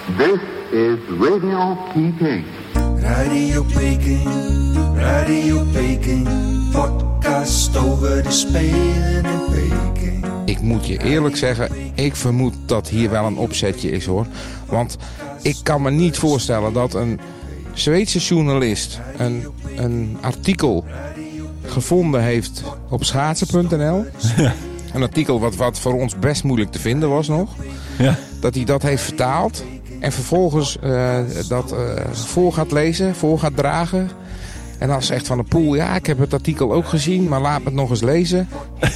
This is Radio Peking. Radio Peking, Radio Peking, podcast over de Spelen in Peking. Ik moet je eerlijk zeggen, ik vermoed dat hier wel een opzetje is hoor. Want ik kan me niet voorstellen dat een Zweedse journalist een artikel gevonden heeft op schaatsen.nl. Ja. Een artikel wat voor ons best moeilijk te vinden was nog. Ja. Dat hij dat heeft vertaald en vervolgens dat voor gaat lezen, voor gaat dragen. En dan zegt Van der Poel, ja, ik heb het artikel ook gezien, maar laat me het nog eens lezen.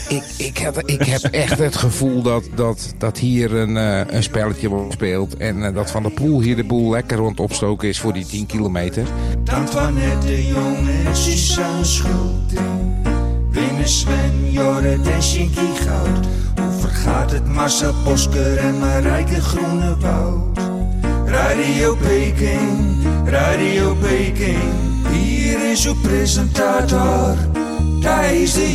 Ik heb echt het gevoel dat hier een spelletje wordt gespeeld. En dat Van der Poel hier de boel lekker rond opstoken is voor die 10 kilometer. Antoinette de Jong en Suzanne Schulting. Winnen Sven, Jorrit en Shinky goud. Hoe vergaat het Marcel Bosker en Marijke Groenewoud? Radio Peking, Radio Peking. Hier is uw presentator, Thijs de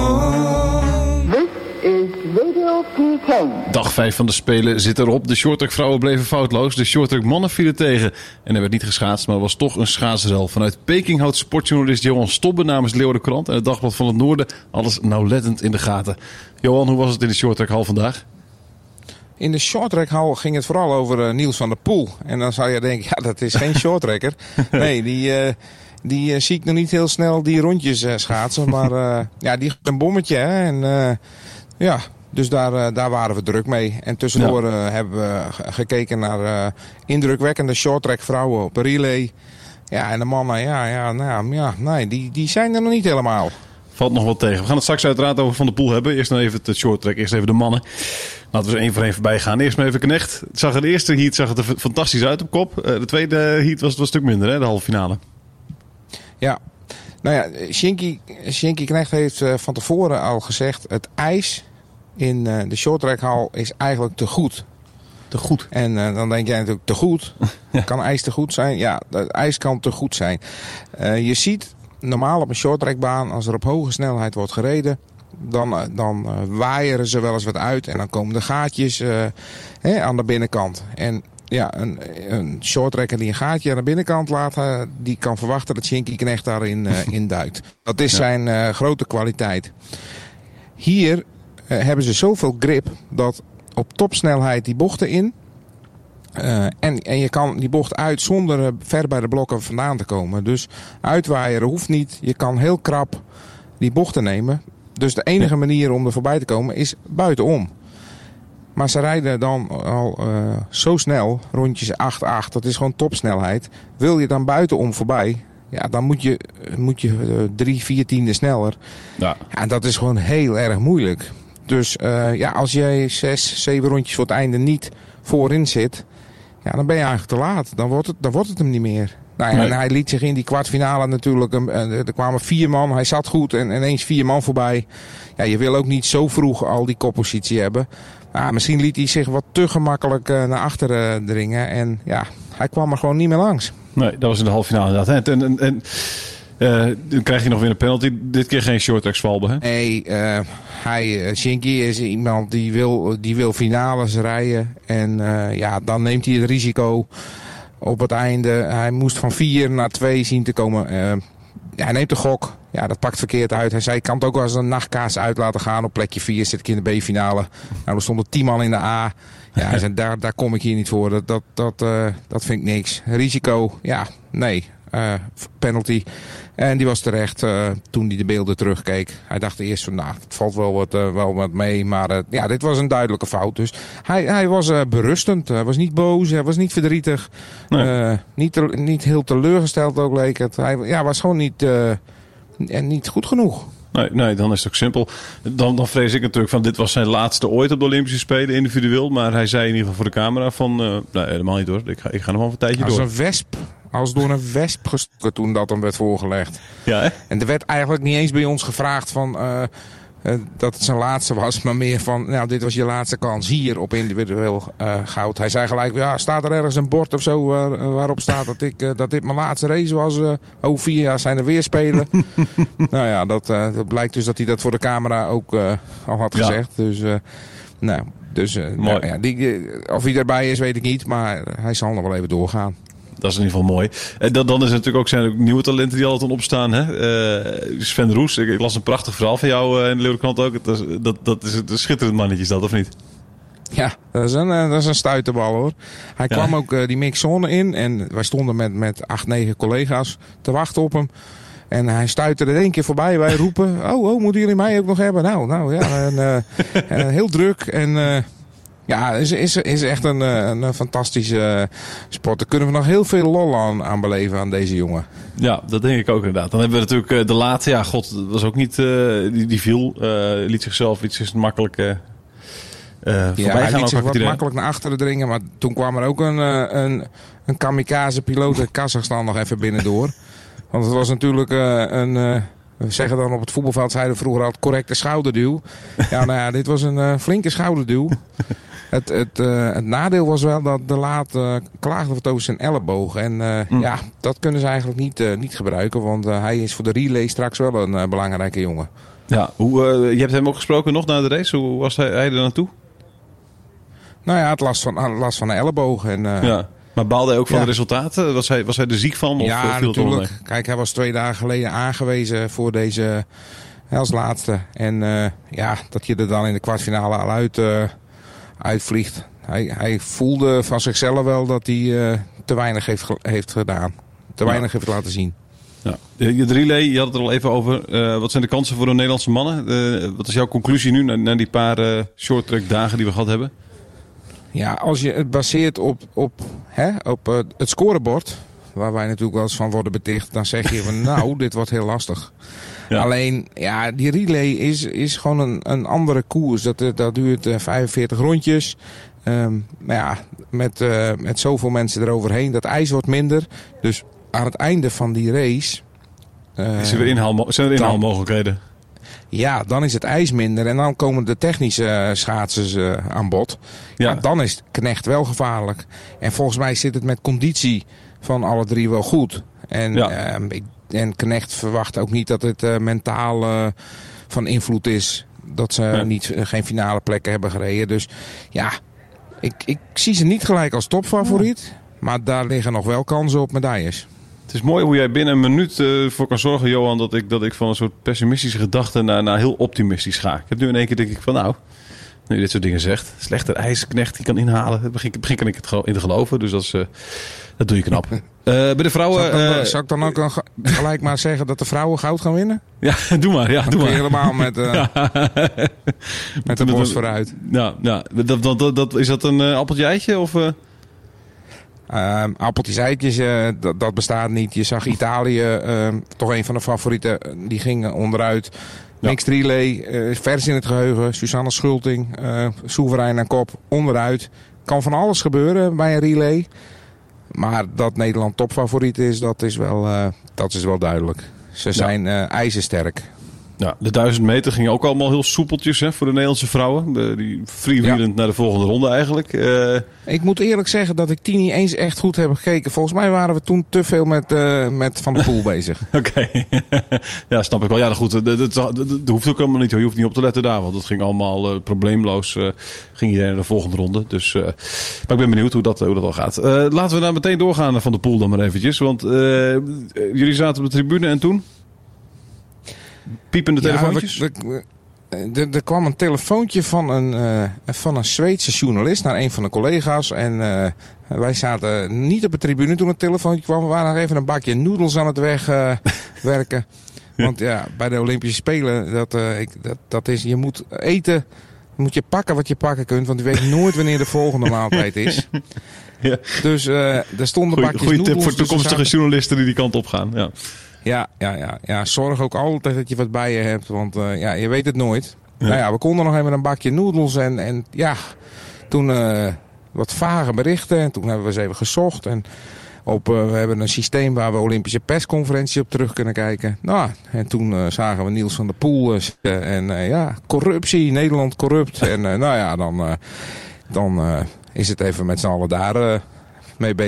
Jong. This is Radio Peking. Dag 5 van de Spelen zit erop. De shorttrack vrouwen bleven foutloos. De shorttrack mannen vielen tegen. En er werd niet geschaatst, maar er was toch een schaatsrel. Vanuit Peking houdt sportjournalist Johan Stobbe namens Leeuwardenkrant en het Dagblad van het Noorden alles nauwlettend in de gaten. Johan, hoe was het in de shorttrackhal vandaag? In de shorttrackhal ging het vooral over Niels van der Poel. En dan zou je denken, ja, dat is geen shorttracker. Nee, die zie ik nog niet heel snel die rondjes schaatsen. Maar ja, die een bommetje. Hè? En ja, dus daar waren we druk mee. En tussendoor hebben we gekeken naar indrukwekkende shorttrack vrouwen op relay. Ja, en de mannen, nee, die zijn er nog niet helemaal. Valt nog wat tegen. We gaan het straks uiteraard over Van der Poel hebben. Eerst dan even het shorttrack, eerst even de mannen. Laten we eens één voor één voorbij gaan. Eerst maar even Knecht. De eerste heat zag het er fantastisch uit op kop. De tweede heat was het een stuk minder, hè, de halve finale. Ja, nou ja, Shinky Knecht heeft van tevoren al gezegd, het ijs in de shorttrackhal is eigenlijk te goed. Te goed. En dan denk jij natuurlijk, te goed? Kan ijs te goed zijn? Ja, het ijs kan te goed zijn. Je ziet normaal op een shorttrackbaan, als er op hoge snelheid wordt gereden, dan waaieren ze wel eens wat uit en dan komen de gaatjes aan de binnenkant. En ja, een shorttracker die een gaatje aan de binnenkant laat, die kan verwachten dat Shinky Knecht daarin induikt. Dat is zijn grote kwaliteit. Hier hebben ze zoveel grip dat op topsnelheid die bochten in. En je kan die bocht uit zonder ver bij de blokken vandaan te komen. Dus uitwaaieren hoeft niet. Je kan heel krap die bochten nemen. Dus de enige manier om er voorbij te komen is buitenom. Maar ze rijden dan al zo snel, rondjes 8-8, dat is gewoon topsnelheid. Wil je dan buitenom voorbij, ja, dan moet je 3-4 tienden sneller. Ja. En dat is gewoon heel erg moeilijk. Dus ja, als jij 6-7 rondjes voor het einde niet voorin zit, ja, dan ben je eigenlijk te laat. Dan wordt het hem niet meer. Nou ja, nee. En hij liet zich in die kwartfinale natuurlijk, er kwamen 4 man, hij zat goed en ineens 4 man voorbij. Ja, je wil ook niet zo vroeg al die koppositie hebben. Misschien liet hij zich wat te gemakkelijk naar achteren dringen en ja, hij kwam er gewoon niet meer langs. Nee, dat was in de halve finale inderdaad. En dan krijg je nog weer een penalty. Dit keer geen shorttrack Swalbe, hè? Nee, Shinky is iemand die wil finales rijden. En ja, dan neemt hij het risico op het einde. Hij moest van 4 naar 2 zien te komen. Hij neemt de gok. Ja, dat pakt verkeerd uit. Hij zei, ik kan het ook wel als een nachtkaas uit laten gaan. Op plekje 4 zit ik in de B-finale. Nou, er stonden 10 man in de A. Ja, hij zei, daar kom ik hier niet voor. Dat vind ik niks. Risico, ja, nee. Penalty. En die was terecht toen hij de beelden terugkeek. Hij dacht eerst van, nou, het valt wel wat mee. Maar ja, dit was een duidelijke fout. Dus hij was berustend. Hij was niet boos. Hij was niet verdrietig. Nee. Niet heel teleurgesteld ook leek het. Hij was gewoon niet goed genoeg. Nee, dan is het ook simpel. Dan vrees ik natuurlijk van, dit was zijn laatste ooit op de Olympische Spelen individueel. Maar hij zei in ieder geval voor de camera van, nee, helemaal niet hoor. Ik ga nog wel een tijdje door. Als een wesp. Als door een wesp gestoken toen dat hem werd voorgelegd. Ja, hè? En er werd eigenlijk niet eens bij ons gevraagd van dat het zijn laatste was. Maar meer van, nou, dit was je laatste kans hier op individueel goud. Hij zei gelijk, ja, staat er ergens een bord of zo waarop staat dat dit mijn laatste race was. Over 4 jaar zijn er weer spelen. Nou ja, dat blijkt dus dat hij dat voor de camera ook al had gezegd. Dus nou, Dus Mooi. nou ja, of hij erbij is, weet ik niet. Maar hij zal nog wel even doorgaan. Dat is in ieder geval mooi. En dan is er natuurlijk ook, zijn er ook nieuwe talenten die altijd opstaan. Hè? Sven Roes, ik las een prachtig verhaal van jou in de Leeuwardenkrant ook. Dat is een schitterend mannetje, is dat of niet? Ja, dat is een stuiterbal hoor. Hij kwam ook die mixzone in. En wij stonden met 8, 9 collega's te wachten op hem. En hij stuitte er 1 keer voorbij. Wij roepen, oh, moeten jullie mij ook nog hebben? Nou ja, heel druk. En ja, is echt een fantastische sport. Daar kunnen we nog heel veel lol aan beleven aan deze jongen. Ja, dat denk ik ook inderdaad. Dan hebben we natuurlijk de laatste. Ja, god, dat was ook niet... die viel. Liet zich makkelijk... hij liet zich wat makkelijk naar achteren dringen. Maar toen kwam er ook een kamikaze-piloot uit Kazachstan nog even binnendoor. Want het was natuurlijk we zeggen dan op het voetbalveld, zeiden we vroeger altijd correcte schouderduw. Ja, nou ja, dit was een flinke schouderduw. Het nadeel was wel dat de laat klaagde wat over zijn elleboog. En ja, dat kunnen ze eigenlijk niet gebruiken. Want hij is voor de relay straks wel een belangrijke jongen. Ja, je hebt hem ook gesproken nog na de race. Hoe was hij er naartoe? Nou ja, het last van de elleboog. En, ja. Maar baalde hij ook van de resultaten? Was hij er ziek van? Of ja, viel natuurlijk. Kijk, hij was 2 dagen geleden aangewezen voor deze als laatste. En ja, dat je er dan in de kwartfinale al uitvliegt. Hij voelde van zichzelf wel dat hij te weinig heeft gedaan. Te weinig heeft laten zien. Ja. De relay, je had het er al even over. Wat zijn de kansen voor de Nederlandse mannen? Wat is jouw conclusie nu na die paar shorttrack dagen die we gehad hebben? Ja, als je het baseert op het scorebord, waar wij natuurlijk wel eens van worden beticht, dan zeg je van nou, dit wordt heel lastig. Ja. Alleen, ja, die relay is gewoon een andere koers. Dat duurt 45 rondjes. Maar ja, met zoveel mensen eroverheen, dat ijs wordt minder. Dus aan het einde van die race... zijn er inhaalmogelijkheden? Ja, dan is het ijs minder en dan komen de technische schaatsers aan bod. Ja. Maar dan is Knecht wel gevaarlijk. En volgens mij zit het met conditie van alle 3 wel goed. En Knecht verwacht ook niet dat het mentaal van invloed is. Dat ze geen finale plekken hebben gereden. Dus ja, ik zie ze niet gelijk als topfavoriet. Maar daar liggen nog wel kansen op medailles. Het is mooi hoe jij binnen een minuut voor kan zorgen, Johan, dat ik van een soort pessimistische gedachte naar heel optimistisch ga. Ik heb nu in één keer denk ik van nou, nu je dit soort dingen zegt, slechter ijsknecht die kan inhalen. Het begin kan ik het in te geloven, dus dat doe je knap. Bij de vrouwen... Zal ik dan ook gelijk maar zeggen dat de vrouwen goud gaan winnen? Ja, doe maar. Ja, doe maar. Helemaal met de borst vooruit. Ja, is dat een appeltje eitje of... Appeltjes, eitjes, dat bestaat niet. Je zag Italië, toch een van de favorieten, die ging onderuit. Ja. Mixed relay, vers in het geheugen. Susanne Schulting, soeverein aan kop, onderuit. Kan van alles gebeuren bij een relay. Maar dat Nederland topfavoriet is, dat is wel duidelijk. Ze zijn ijzersterk. Ja, de 1000 meter gingen ook allemaal heel soepeltjes voor de Nederlandse vrouwen. Die freewheelend naar de volgende ronde eigenlijk. Ik moet eerlijk zeggen dat ik die niet eens echt goed heb gekeken. Volgens mij waren we toen te veel met Van der Poel bezig. Oké. Ja, snap ik wel. Ja, goed. Dat hoeft ook helemaal niet. Je hoeft niet op te letten daar. Want dat ging allemaal probleemloos. Ging iedereen naar de volgende ronde. Dus, maar ik ben benieuwd hoe dat al gaat. Laten we daar meteen doorgaan Van der Poel dan maar eventjes. Want jullie zaten op de tribune en toen... Piepende telefoontjes? Er kwam een telefoontje van een Zweedse journalist naar een van de collega's. En wij zaten niet op de tribune toen het telefoontje kwam. We waren nog even een bakje noedels aan het wegwerken. Want ja, bij de Olympische Spelen, dat is, je moet eten, moet je pakken wat je pakken kunt. Want je weet nooit wanneer de volgende maaltijd is. Ja. Dus er stonden bakjes noedels. Goeie tip voor toekomstige journalisten die kant op gaan. Ja. Ja, zorg ook altijd dat je wat bij je hebt, want je weet het nooit. Ja. Nou ja, we konden nog even een bakje noedels en ja, toen wat vage berichten. En toen hebben we eens even gezocht en we hebben een systeem waar we Olympische persconferentie op terug kunnen kijken. Nou, en toen zagen we Niels van der Poel corruptie, Nederland corrupt. En dan is het even met z'n allen daar mee bezig.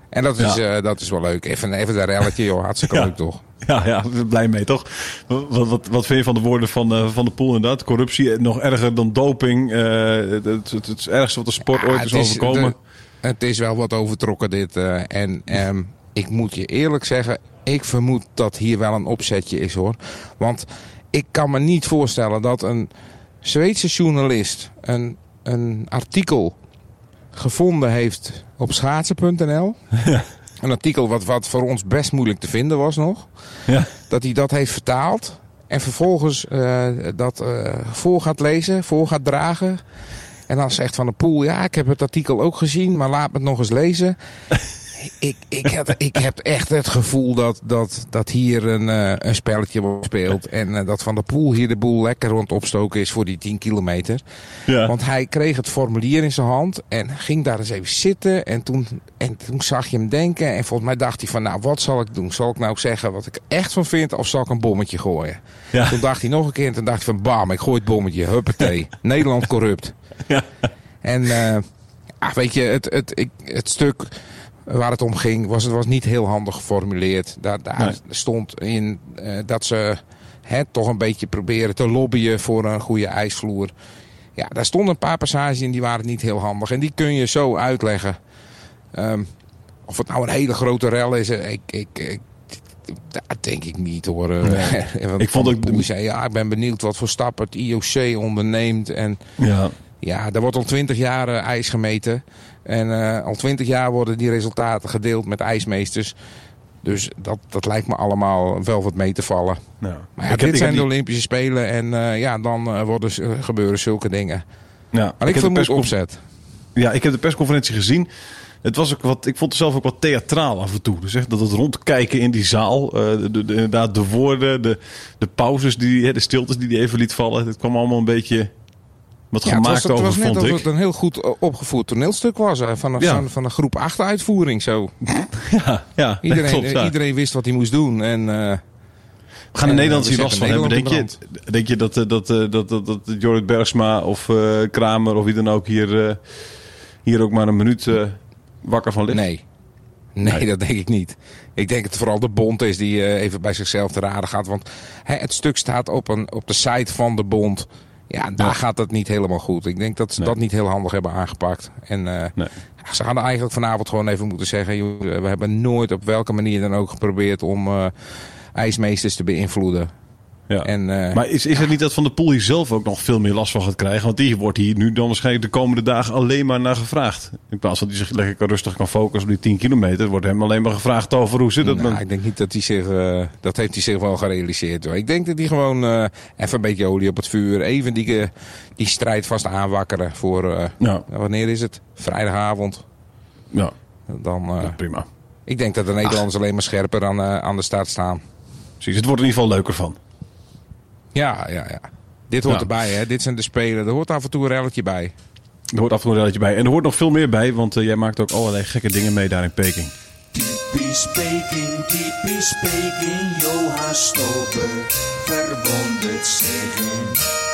En dat is wel leuk. Even een relletje, joh. Hartstikke leuk, toch? Ja, blij mee, toch? Wat vind je van de woorden van de Poel inderdaad? Corruptie, nog erger dan doping. Het ergste wat de sport ooit is overkomen. Het is wel wat overtrokken, dit. En ik moet je eerlijk zeggen, ik vermoed dat hier wel een opzetje is, hoor. Want ik kan me niet voorstellen dat een Zweedse journalist een artikel gevonden heeft op schaatsen.nl. Ja. Een artikel wat voor ons best moeilijk te vinden was nog. Ja. Dat hij dat heeft vertaald. En vervolgens dat voor gaat lezen, voor gaat dragen. En dan zegt Van der Poel, ja, ik heb het artikel ook gezien, maar laat me het nog eens lezen. Ik heb echt het gevoel dat hier een spelletje wordt gespeeld. En dat Van der Poel hier de boel lekker rond opstoken is voor die 10 kilometer. Ja. Want hij kreeg het formulier in zijn hand en ging daar eens even zitten. En toen zag je hem denken. En volgens mij dacht hij van, nou, wat zal ik doen? Zal ik nou zeggen wat ik echt van vind of zal ik een bommetje gooien? Ja. Toen dacht hij nog een keer en toen dacht hij van, bam, ik gooi het bommetje. Huppatee. Nederland corrupt. Ja. En weet je, het stuk waar het om ging, was niet heel handig geformuleerd. Daar stond in dat ze toch een beetje proberen te lobbyen voor een goede ijsvloer. Ja, daar stonden een paar passages in die waren niet heel handig. En die kun je zo uitleggen. Of het nou een hele grote rel is, dat denk ik niet, hoor. Nee. Ik vond ook zei, ja, ik ben benieuwd wat voor stappen het IOC onderneemt. En ja, er wordt al 20 jaar ijs gemeten. En al 20 jaar worden die resultaten gedeeld met ijsmeesters. Dus dat lijkt me allemaal wel wat mee te vallen. Ja. Maar ja, dit zijn de Olympische Spelen en dan gebeuren zulke dingen. Ja, maar ik vermoed opzet. Ja, ik heb de persconferentie gezien. Het was ook ik vond het zelf ook wat theatraal af en toe. Dus echt dat het rondkijken in die zaal. Inderdaad, de woorden, de pauzes, de stiltes die hij even liet vallen. Het kwam allemaal een beetje wat gemaakt over, vond ik. Het was net alsof het een heel goed opgevoerd toneelstuk was. Van een groep 8 uitvoering zo. Ja, iedereen wist wat hij moest doen. En we gaan de Nederlanders hier last van hebben. Denk je dat Jorrit Bergsma of Kramer of wie dan ook hier ook maar een minuut wakker van ligt? Nee, dat denk ik niet. Ik denk dat het vooral de bond is die even bij zichzelf te raden gaat. Want het stuk staat op de site van de bond. Ja, daar gaat het niet helemaal goed. Ik denk dat ze dat niet heel handig hebben aangepakt. En ze hadden eigenlijk vanavond gewoon even moeten zeggen, joh, we hebben nooit op welke manier dan ook geprobeerd om ijsmeesters te beïnvloeden. Ja. Maar is het niet dat Van der Poel hier zelf ook nog veel meer last van gaat krijgen? Want die wordt hier nu dan waarschijnlijk de komende dagen alleen maar naar gevraagd. In plaats van dat hij zich lekker rustig kan focussen op die 10 kilometer, wordt hem alleen maar gevraagd over hoe zit het. Ik denk niet dat hij zich, dat heeft hij zich wel gerealiseerd. Hoor. Ik denk dat hij gewoon even een beetje olie op het vuur, even die strijd vast aanwakkeren voor, wanneer is het? Vrijdagavond. Ja. Dan, prima. Ik denk dat de Nederlanders alleen maar scherper aan de start staan. Precies, het wordt in ieder geval leuker van. Ja. Dit hoort erbij, hè. Dit zijn de Spelen. Er hoort af en toe een relletje bij. En er hoort nog veel meer bij, want jij maakt ook allerlei gekke dingen mee daar in Peking. Typisch Peking, Johan Stober verwondert zich in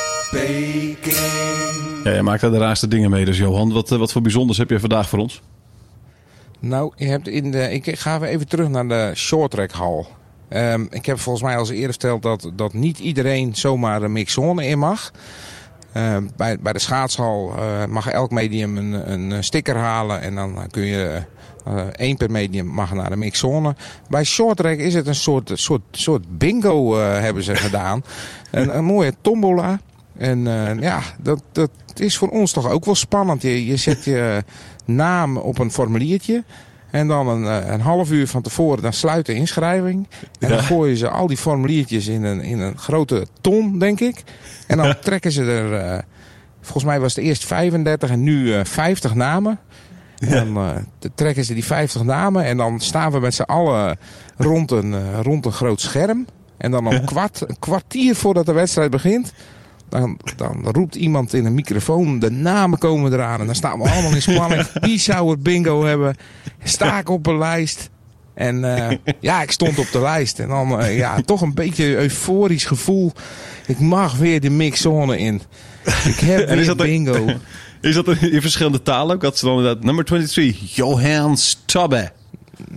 Peking. Ja, jij maakt daar de raarste dingen mee, dus Johan. Wat voor bijzonders heb je vandaag voor ons? Nou, ik ga even terug naar de shorttrackhal. Ik heb volgens mij al eens eerder verteld dat niet iedereen zomaar een mixzone in mag. Bij de schaatshal mag elk medium een sticker halen en dan kun je 1 per medium mag naar de mixzone. Bij shorttrack is het een soort bingo hebben ze gedaan. Een mooie tombola. En dat is voor ons toch ook wel spannend. Je zet je naam op een formuliertje. En dan een half uur van tevoren, dan sluit de inschrijving. En dan gooien ze al die formuliertjes in een grote ton, denk ik. En dan trekken ze er, volgens mij was het eerst 35 en nu 50 namen. En dan trekken ze die 50 namen en dan staan we met z'n allen rond een groot scherm. En dan een kwartier voordat de wedstrijd begint, dan roept iemand in een microfoon, de namen komen eraan. En dan staan we allemaal in spanning. Wie zou het bingo hebben? Sta ik op een lijst? En ik stond op de lijst. En dan toch een beetje euforisch gevoel. Ik mag weer de mixzone in. Ik heb weer bingo. Is dat in verschillende talen ook? Dat ze dan inderdaad nummer 23, Johan Stober.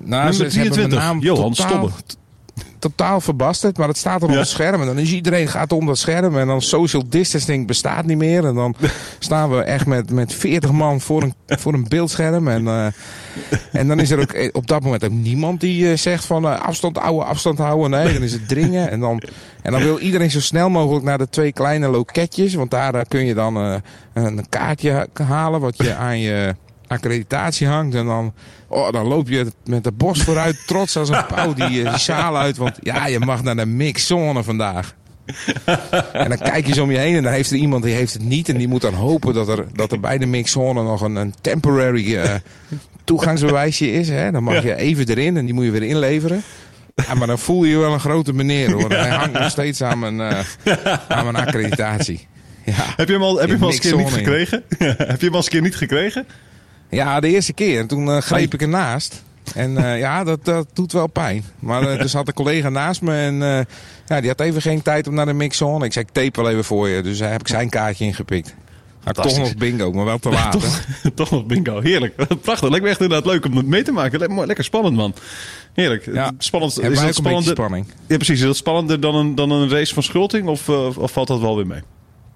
Nou, Nummer ze hebben mijn 23, naam Johan Stobbe. totaal verbasterd, maar het staat er op het scherm. En dan is iedereen gaat om dat scherm. En dan social distancing bestaat niet meer. En dan staan we echt met 40 man voor een beeldscherm. En dan is er ook op dat moment ook niemand die zegt van afstand houden. Nee, dan is het dringen. En dan wil iedereen zo snel mogelijk naar de 2 kleine loketjes. Want daar kun je dan een kaartje halen wat je aan je accreditatie hangt. En dan loop je met de borst vooruit, trots als een pauw die sjaal uit. Want ja, je mag naar de mixzone vandaag. En dan kijk je zo om je heen en dan heeft er iemand die heeft het niet. En die moet dan hopen dat er bij de mixzone nog een temporary toegangsbewijsje is. Hè? Dan mag je even erin en die moet je weer inleveren. Ja, maar dan voel je je wel een grote meneer, hoor. Hij hangt nog steeds aan mijn accreditatie. Ja, Heb je hem al eens een keer niet gekregen? Heb je hem al eens een keer niet gekregen? Ja, de eerste keer. En toen greep ik ernaast. En ja, dat doet wel pijn. Maar dus had een collega naast me en die had even geen tijd om naar de mixzone. Ik zei, ik tape wel even voor je. Dus heb ik zijn kaartje ingepikt. Maar toch nog bingo, maar wel te laat. Toch nog bingo, heerlijk. Prachtig, lijkt me echt inderdaad leuk om het mee te maken. Lekker spannend, man. Heerlijk. Ja, spannend. is dat spannender? Spanning. Ja, precies. Is dat spannender dan een race van Schulting of valt dat wel weer mee?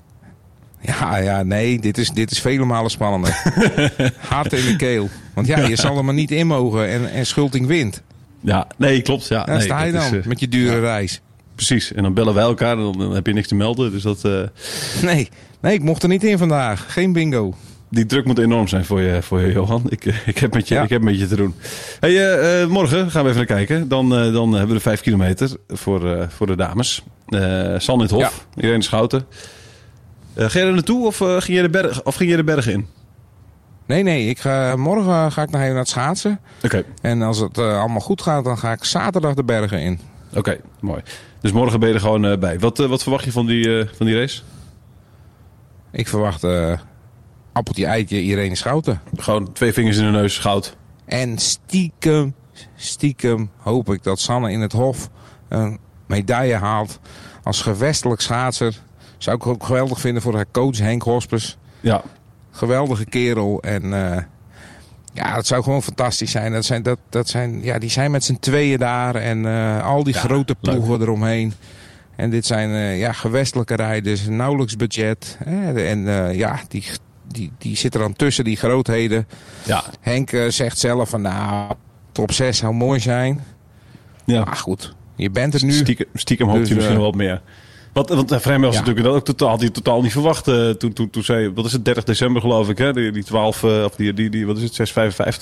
Ja, nee, dit is vele malen spannender. Hard in de keel. Want ja, je zal er maar niet in mogen en Schulting wint. Ja, nee, klopt. Ja, daar sta je dan met je dure reis. Precies, en dan bellen wij elkaar en dan heb je niks te melden. Dus dat, Nee, ik mocht er niet in vandaag. Geen bingo. Die druk moet enorm zijn voor je Johan. Ik heb met je te doen. Hey, morgen gaan we even naar kijken. Dan hebben we de 5 kilometer voor de dames. San in het Hof, Irene Schouten. Ga je er naartoe of ging je de bergen in? Nee. Morgen ga ik nog even naar het schaatsen. Oké. En als het allemaal goed gaat, dan ga ik zaterdag de bergen in. Oké, mooi. Dus morgen ben je er gewoon bij. Wat verwacht je van die race? Ik verwacht appeltje eitje Irene Schouten. Gewoon 2 vingers in de neus, goud. En stiekem hoop ik dat Sanne in het Hof een medaille haalt. Als gewestelijk schaatser. Zou ik ook geweldig vinden voor haar coach Henk Hospes. Ja. Geweldige kerel. En dat zou gewoon fantastisch zijn. Die zijn met z'n tweeën daar. En al die grote ploegen eromheen. En dit zijn gewestelijke rijders. Nauwelijks budget. Die zit er dan tussen, die grootheden. Ja. Henk zegt zelf van top 6 zou mooi zijn. Ja. Maar goed, je bent er nu. Stiekem hoopt je misschien wel wat meer. Want voor hem was natuurlijk dat ook totaal niet verwacht. Toen zei, wat is het, 30 december geloof ik, hè? Die 12, of die wat is het,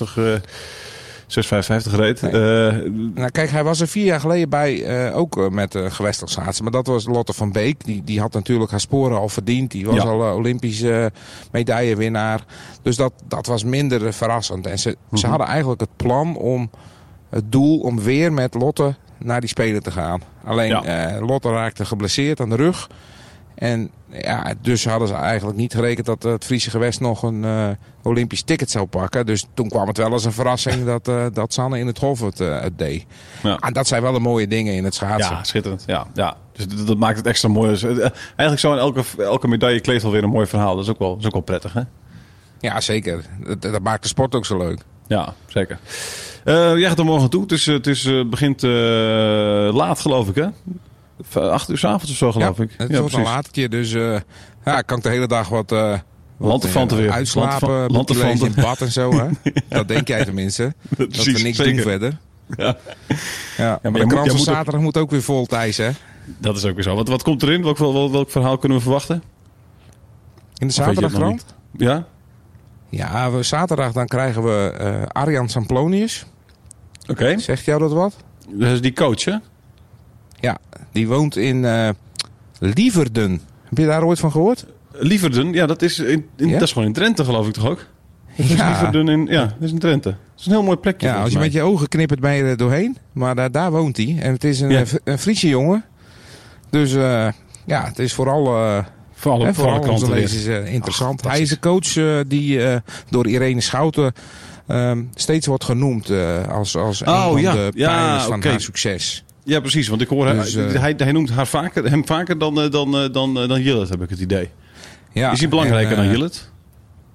6,55 reed. Nee. Kijk, hij was er 4 jaar geleden bij, ook met gewestelijk schaatsen. Maar dat was Lotte van Beek. Die had natuurlijk haar sporen al verdiend. Die was al Olympische medaillewinnaar. Dus dat was minder verrassend. En ze hadden eigenlijk het plan het doel om weer met Lotte naar die Spelen te gaan. Alleen Lotte raakte geblesseerd aan de rug. En dus hadden ze eigenlijk niet gerekend dat het Friese gewest nog een Olympisch ticket zou pakken. Dus toen kwam het wel als een verrassing dat Sanne in het Hof het deed. Ja. En dat zijn wel de mooie dingen in het schaatsen. Ja, schitterend. Ja. Dus dat maakt het extra mooi. Dus, eigenlijk zo in elke medaille kleeft alweer een mooi verhaal. Dat is ook wel prettig, hè? Ja, zeker. Dat maakt de sport ook zo leuk. Ja, zeker. Jij gaat er morgen toe. Het begint laat, geloof ik, hè? 8 uur 's avonds of zo, geloof ik. Het wordt een latertje, dus ik kan de hele dag wat lanterfanten weer uitslapen, boekje in bad en zo. Hè? Dat denk jij tenminste. Dat we niks doen verder. Ja. Maar de krant van zaterdag moet ook weer vol, Thijs, hè? Dat is ook weer zo. Wat komt erin? Welk verhaal kunnen we verwachten? In de zaterdagkrant? Ja? Ja, zaterdag dan krijgen we Arjan Samplonius. Oké. Zegt jou dat wat? Dat is die coach, hè? Ja, die woont in Lieverden. Heb je daar ooit van gehoord? Lieverden, ja, dat is, dat is gewoon in Drenthe, geloof ik toch ook? Lieverden dat is in Drenthe. Dat is een heel mooi plekje. Ja, als je met je ogen knippert ben je er doorheen. Maar daar woont hij. En het is een Friese jongen. Dus het is vooral onze lezers interessant. Hij is de coach die door Irene Schouten steeds wordt genoemd als een van de pijlers van haar succes. Ja, precies. Want ik hoor hij noemt hem vaker dan Jillet, heb ik het idee. Ja, is hij belangrijker dan Jillet?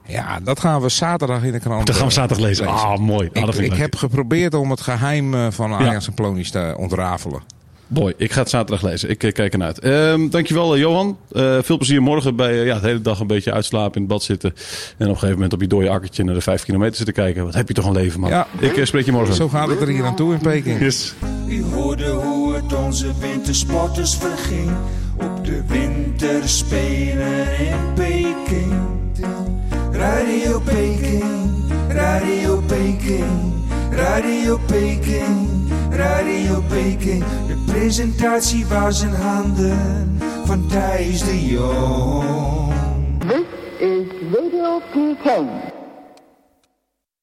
Ja, dat gaan we zaterdag in de krant. Dat gaan we zaterdag lezen. Mooi. Dat vind Ik leuk. heb geprobeerd om het geheim van Ajax en Plonisch te ontrafelen. Mooi, ik ga het zaterdag lezen. Ik kijk ernaar uit. Dankjewel Johan. Veel plezier morgen bij de hele dag een beetje uitslapen, in het bad zitten. En op een gegeven moment op je dode akkertje naar de 5 kilometer zitten kijken. Wat heb je toch een leven, man. Ja. Ik spreek je morgen. Zo gaat het er hier aan toe in Peking. Yes. U hoorde hoe het onze wintersporters verging op de winterspelen in Peking. Radio Peking, Radio Peking, Radio Peking, Radio Peking. De presentatie was in handen van Thijs de Jong. This is Radio Peking.